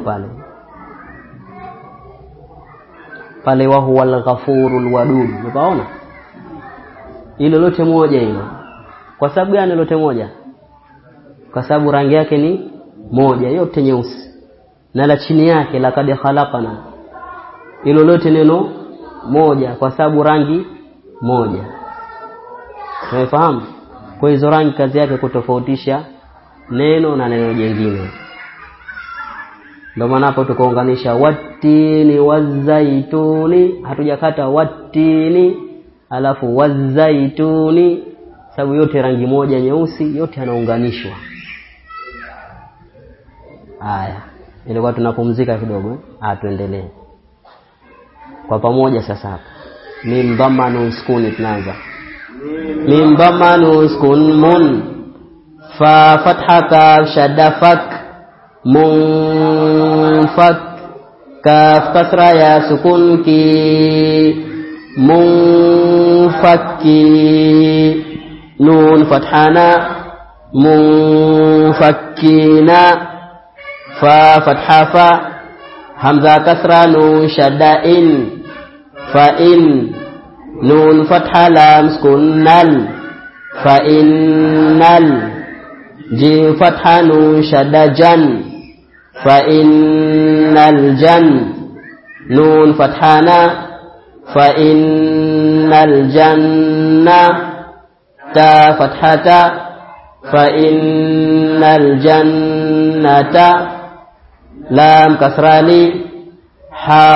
pale wa huwal ghafurul wadud. Unaona? Hilo lote moja hilo. Kwa sababu gani lote moja? Kwa sababu rangi yake ni moja, yote nyeusi. Na la chini yake laqad khalaqana. Hilo lote neno moja kwa sababu rangi moja. Unafahamu? Kwa hizo rangi kazi yake kutofautisha neno na neno jingine. Ndio maana hapo tukaunganisha watini wazaituni, hatujakata watini alafu wazaituni, sababu yote rangi moja nyeusi, yote yanaunganishwa. Haya, ilikuwa tunapumzika kidogo, tuendelee kwa pamoja sasa hapa. Mim dhamma sukuni tunaanza. Mim dhamma sukun mun, fa fatha kaf shadda fak, munfak, kaf kasra ya sukun ki, munfakki, nun fathana, munfakkina, fa fatha fa, hamza kasra nun shadda in, fa in, nun fatha lam sukun nal, fa innal, jim fatha nun shadda jan, fa innal jan, nun fathana, fa innal janna, ta fathata, fa innal jannata, lam kasrali, ha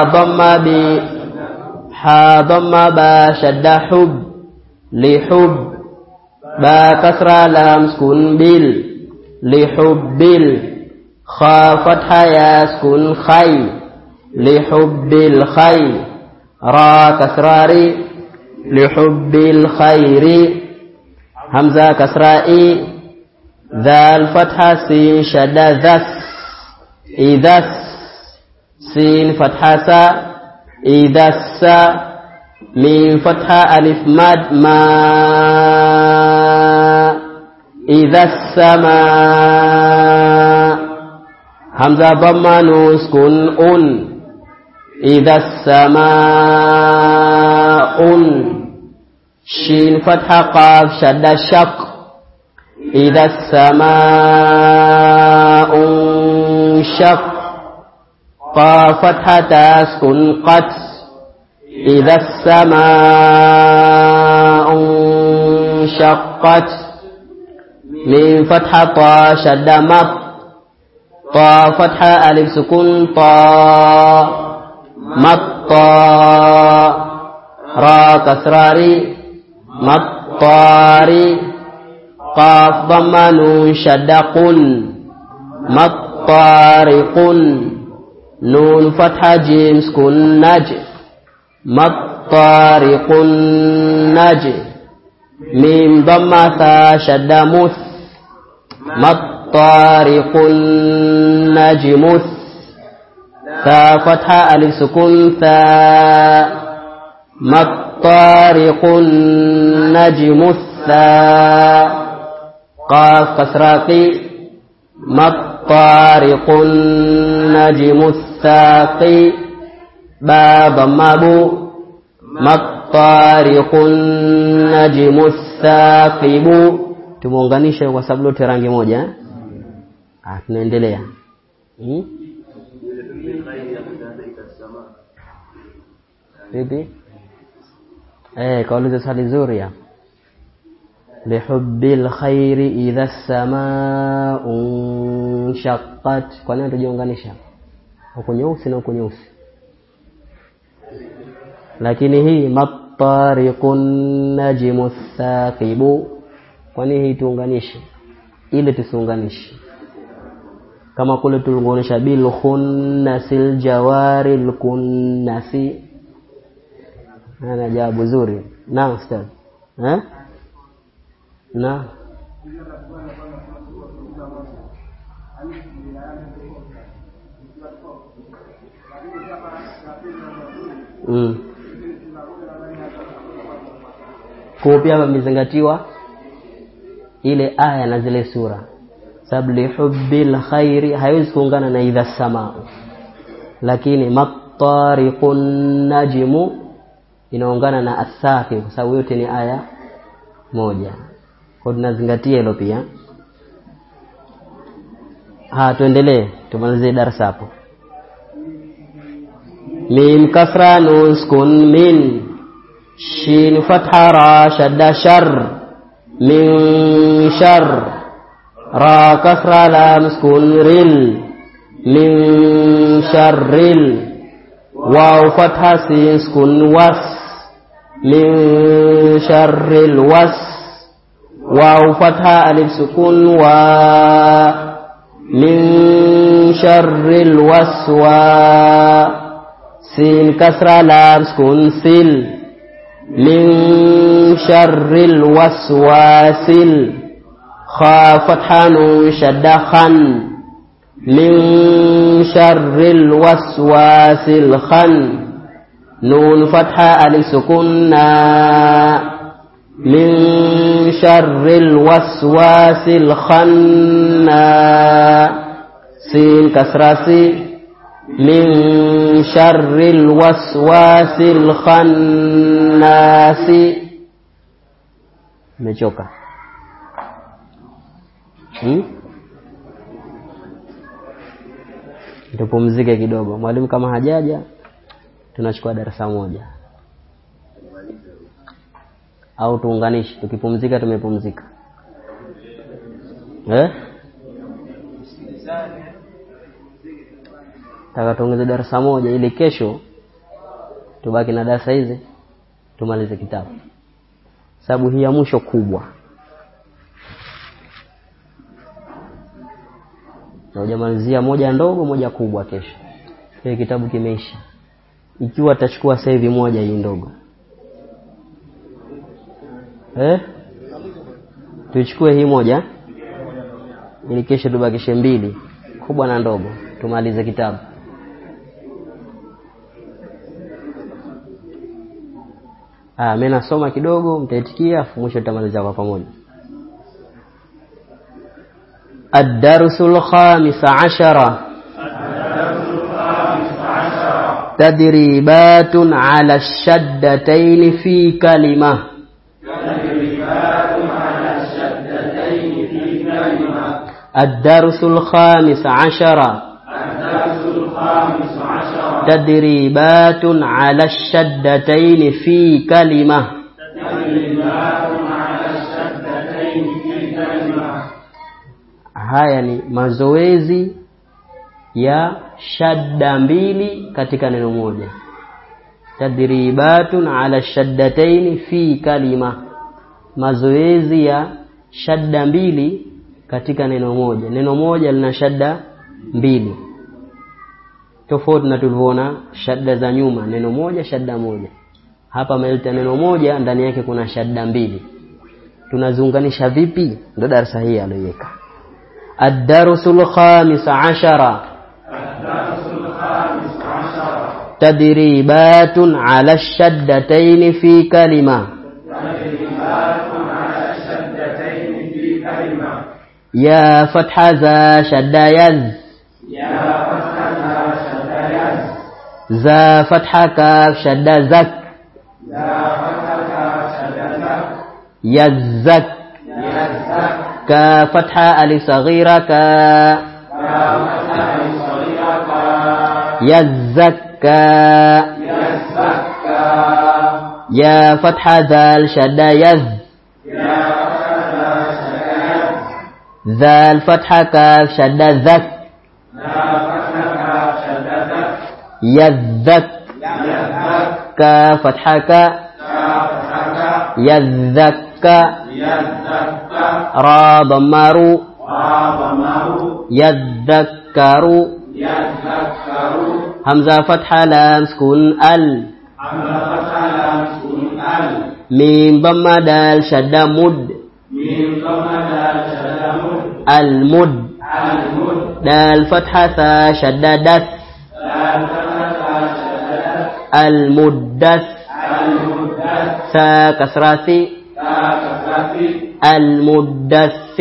dhamma ba shadda hub, li hub, ba kasra lam sukun bil, li hubbil, kha fatha ya sukun khay, li hubbil khay, ra kasrari, li hubbil khairi, hamza kasra'i, dhal fatha sin shadda dhas, idhas, sin fatha sa, idhassa, min fatha alif mad ma, idhassama, hamza dhamma nun sukun un, idhassama'un, shin fatha qaf shadda shaq, idhassama'un shaq, qaf fatha taskun qat, idhassama'un shaqqat, Mim fathah ta shadda mat. Ta fathah alif sukun ta. Matta. Ra kasrari. Mattari. Qaf dhamma nun shadda qun. Mattariqun. Nun fathah jim sukun naj. Mattariqun naj. Mim dhamma tha shadda muth. Mattariqun najmuth. Tha fathah alif sukun tha. Mattariqun najmuth tha. Qaf kasraqi. Mattariqun najmuth thaqi. Ba dhammabu. Mattariqun najmuth thaqibu. Tumeunganisha kwa sababu lote rangi moja. Tunaendelea. Vipi? Kauliza swali zuri ya. Lihubbil khairi idha as-samaa'u shaqqat. Kwa nini tujiunganisha? Huko nyeusi na huko nyeusi. Lakini hii mattariqun najmu thaqibu. Kwa nini hii tuunganishe? Ile tusiunganishe. Kama kule tuliunganisha bil khunnasil jawaril kunnasi. Ana jawabu zuri. Naam ustaz. Na kwa pia wamezingatiwa ile aya na zile sura. Sababu lihubbil khairi haiwezi kuungana na idha samaa. Lakini mattariqun najmu inaungana na as-safi kwa sababu yote ni aya moja. Kwa tunazingatia hilo pia. Tuendelee tumalizie darasa hapo. Mim kasra nun sukun min. Shin fatha ra shadda shar. Min shar. Ra kasra lam sukun ril. Min sharril. Waw fatha sin sukun was. Min sharril was. Waw fatha alif sukun wa. Min sharril waswa. Sin kasra lam sukun sil. Min sharril waswasil. Kha fatha nun shadda khan. Min sharril waswasil khan. Nun fatha alif sukun na. Min sharril waswasil khanna. Sin kasrasi. Min sharril waswasil khannasi. Mechoka? Tupumzike kidogo. Mwalimu kama hajaja tunachukua darasa moja. Au tuunganishe, tukipumzika tumepumzika. Taka tuongeze darasa moja ili kesho tubaki na darasa hizi tumalize kitabu. Sababu hii ya mwisho kubwa. Na hujamalizia moja ndogo moja kubwa kesho. Hii kitabu kimeisha. Ikiwa atachukua sasa hivi moja hii ndogo. Tuchukue hii moja ili kesho tubakishe mbili, kubwa na ndogo, tumalize kitabu. Mimi nasoma kidogo, mtaitikia afu mwisho tutamaliza kwa pamoja. Ad-darsul khamis 'ashara. Tadribatun 'ala ash-shaddatayn fi kalimah. الدرس الخامس عشر. تدريبات على الشدتين في كلمة. haya ni mazoezi ya shadda mbili katika neno moja. Tadribatun ala shaddatayn fi kalima, mazoezi ya shadda mbili katika neno moja. Neno moja lina shadda mbili, tofauti na tulivyoona shadda za nyuma, neno moja shadda moja. Hapa ameleta neno moja ndani yake kuna shadda mbili. Tunaziunganisha vipi? Ndio darasa hii aliyoweka. Ad-darsul khamis ashara, tadribatun ala ash-shaddatayn fi kalima. Ya fatha za shadda yaz, za fatha kaf shadda zak, yazak, ka fatha alif saghira ka, yazakka, ya fatha dal shadda yaz, ذال فتحة كاف شدة ذك، يذك، كاف فتحة كا، يذك، را ضمارو، يذكر، همزة فتحة لام سكون ال، ميم ضمة دال شدة مد، المد، دال فتحة ثا شدة دث، المدث، ثا كسرة، المدث،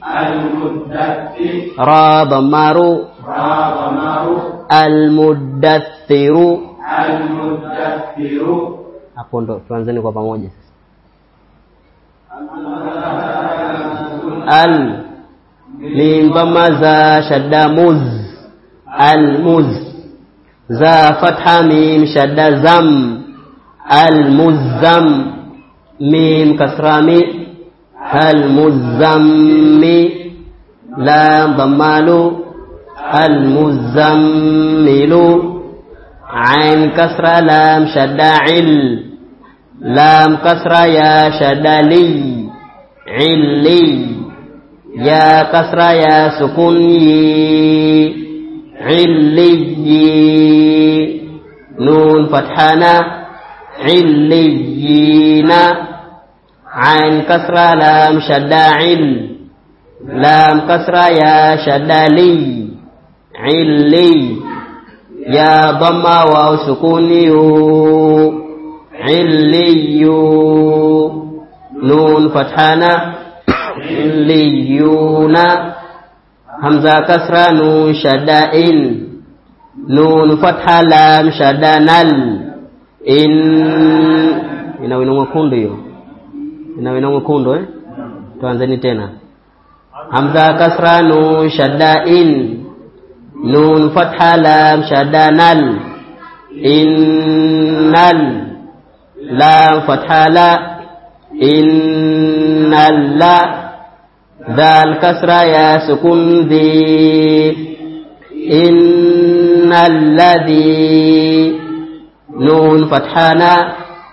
را ضمارو، المدثر. Hapo ndo tuanzeni kwa pamoja. Al mim dhamma za shadda muz, al muz, za fatha mim shadda zam, al muzzam, mim kasra mi, al muzzammi, lam dhammalu, al muzzammilu, ain kasra lam shadda il, lam kasra ya shadda li, illi, ya kasra ya sukun yi, illiyi, nun fathana, illiyina, ain kasra lam shadda il, lam kasra ya shadda li, illi, ya dhamma wa sukun yu, illiyu, nun fathana, illiyuna, hamza kasra nun shadda in, nun fatha lam shadda nal, in, ina wino mwekundu hiyo, ina wino mwekundu tuanzeni tena. Hamza kasra nun shadda in, nun fatha lam shadda nal, innal, lam fatha la, innal la, ذال كسرة يا سكون ذي، إن الذي، نون فتحنا،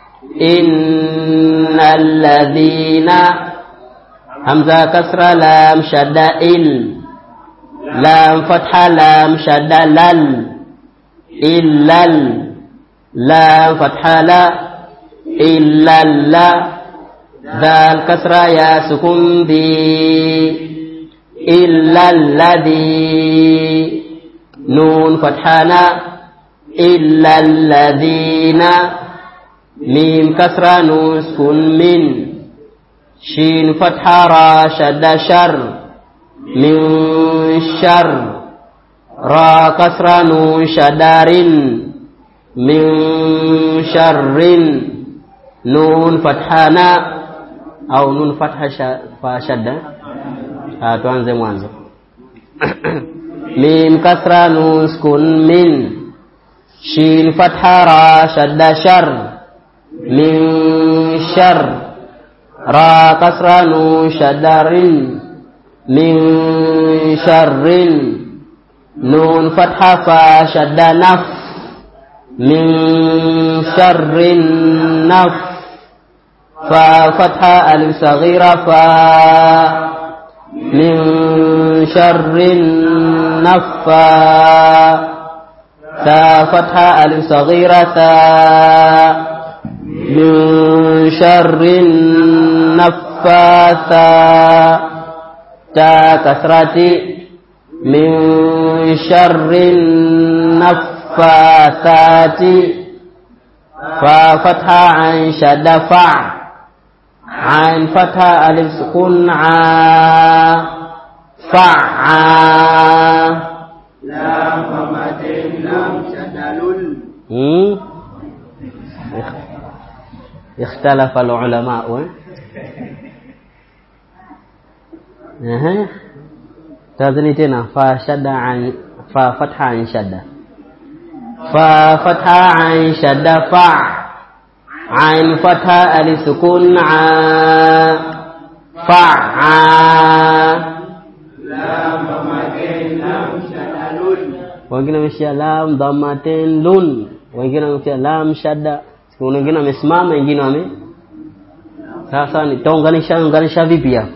إن الذين، همزة كسرة لام شدة إل، لام فتحة لام شدة لل، إلا، لام فتحة لا، إلا لا، ذال كسرة يا سكون ذي، إلا الذي، نون فتحنا، إلا الذين، ميم كسرة نون سكون من، شين فتحة را شد شر، من شر، را كسرة نون شدار، من شر، نون فتحنا au nun fatha fa shadda. Tuanze mwanzo. Mim kasra nun sukun min, shin fatha ra shadda shar, min shar, ra kasra nun shadda rin, min sharrin nun fathah fa shadda naf min sharrin naf fa fathah alif saghira fa min sharrin naffa ta fathah alif saghira ta min sharrin naffasa ta kasrati min sharrin naffasati fa fathah an shadda fa an fathah alif sukun a fa'a lam dhammatin lam shadalul اختلف العلماء تازني تنا فا شدة عن فا فتحة عن شدة فا فتحة عن شدة فا عن فتحة ألف سكون ع فا lam dhammatin lam shadalul wengine wameshia lam dhammatin lun wengine wameshia lam shadda kuna wengine wamesimama wengine wame sasa nitaunganisha vipi hapo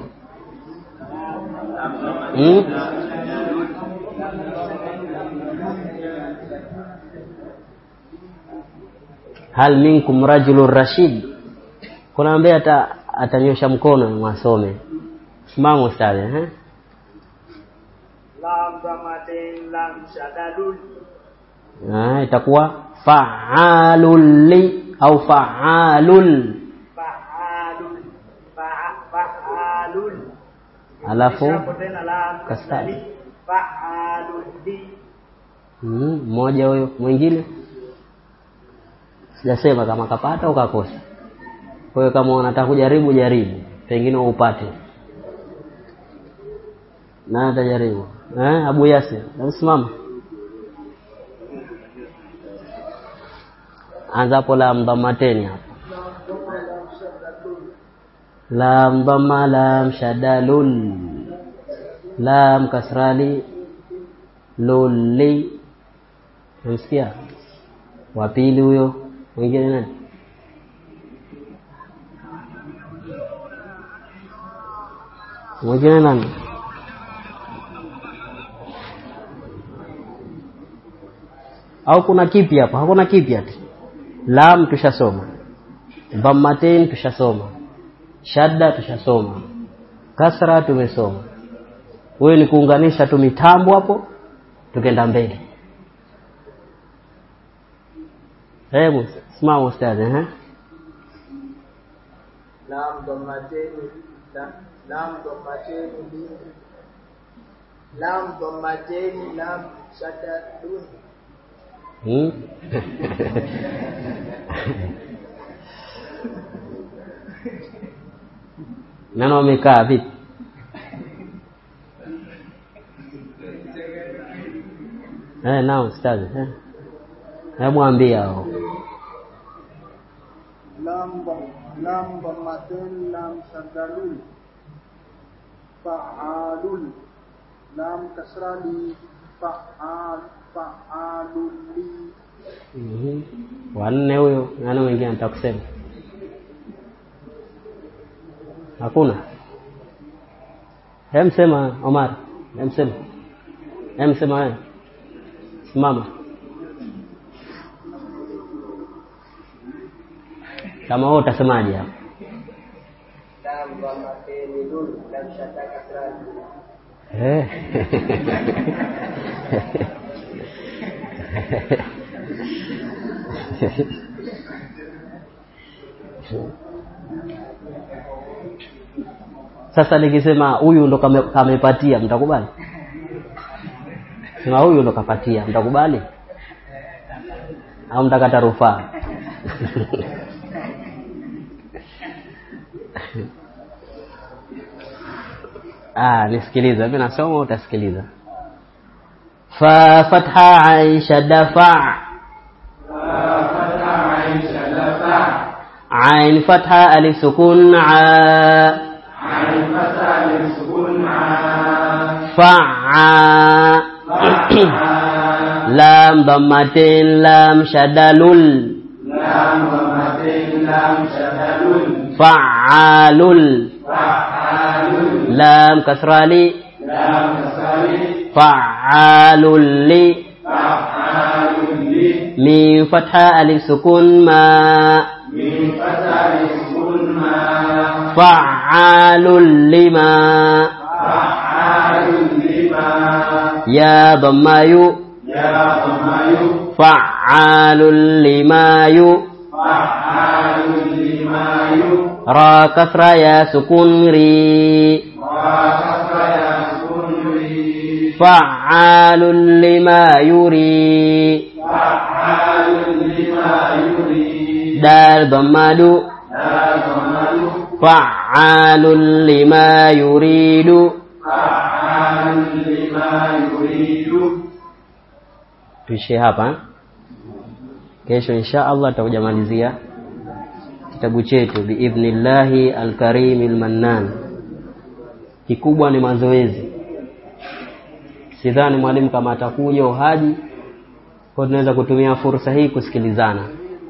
hal minkum rajulur rashid kuna ambaye atanyosha mkono mwasome simama ustadi lam dhammatin lam shadalul itakuwa fa'alul li au fa'alul alafu kasali fa'alul li mmoja huyo mwingine sijasema kama kapata au kakosa kwa hiyo kama unataka kujaribu jaribu pengine upate na atajaribu Abu Yasir simama anza hapo lam dhammateni hapo lam dhamma lam shadalul lam kasrali lulli unasikia wa pili huyo mwingine nani mwingine nani au kuna kipi hapa hakuna kipi hapa lam tushasoma dhammatain tushasoma shadda tushasoma kasra tumesoma wewe ni kuunganisha tu mitambo hapo tukenda mbele hebu simama ustadi lam dhammatain lam shadadun nani wamekaa vipi nao ustadi hebu ambia hao lam dhammatin lam shadalul fa'alul lam kasrali fa'alul li wanne huyo nani mwingine anataka kusema hakuna sema Omar sema wewe simama kama wewe utasemaje hapo lam dhammatin lam shadda kasrali sasa nikisema huyu ndo kamepatia mtakubali sema huyu ndo kapatia mtakubali au mtakata rufaa nisikiliza mimi nasoma utasikiliza fa fatha ain shadda fa ain fatha alif sukun a fa lam dhammatin lam shadalul lam dhammatin lam shadalul fa'alul lam kasrali fa'alul li min fatha alif sukun ma fa'alul lima ya dhammayu fa'alul limayu ra kasra ya sukun ri fa'alul lima yuri dal dhammadu fa'alul lima yuridu tuishie hapa. Kesho insha Allah tutakuja malizia kitabu chetu biidhnillahi alkarimil mannan. Kikubwa ni mazoezi. Sidhani mwalimu kama atakuja uhaji, kwa tunaweza kutumia fursa hii kusikilizana.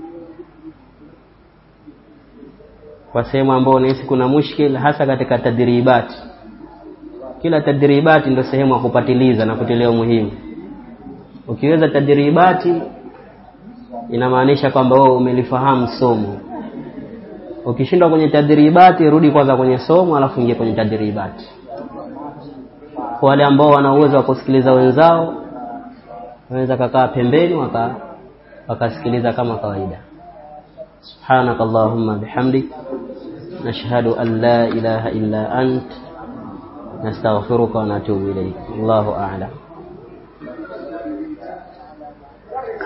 Kwa sehemu ambayo nahisi kuna mushkil hasa katika tadribati. Kila tadribati ndio sehemu ya kupatiliza na kutilia umuhimu. Ukiweza tadribati inamaanisha kwamba wewe umelifahamu somo. Ukishindwa kwenye tadribati, rudi kwanza kwenye somo alafu ingie kwenye tadribati. Kwa wale ambao wana uwezo wa kusikiliza wenzao, wanaweza kukaa pembeni wakasikiliza kama kawaida. Subhanakallahumma bihamdik nashhadu an la ilaha illa ant nastaghfiruka wa natubu ilayk. Allahu a'lam.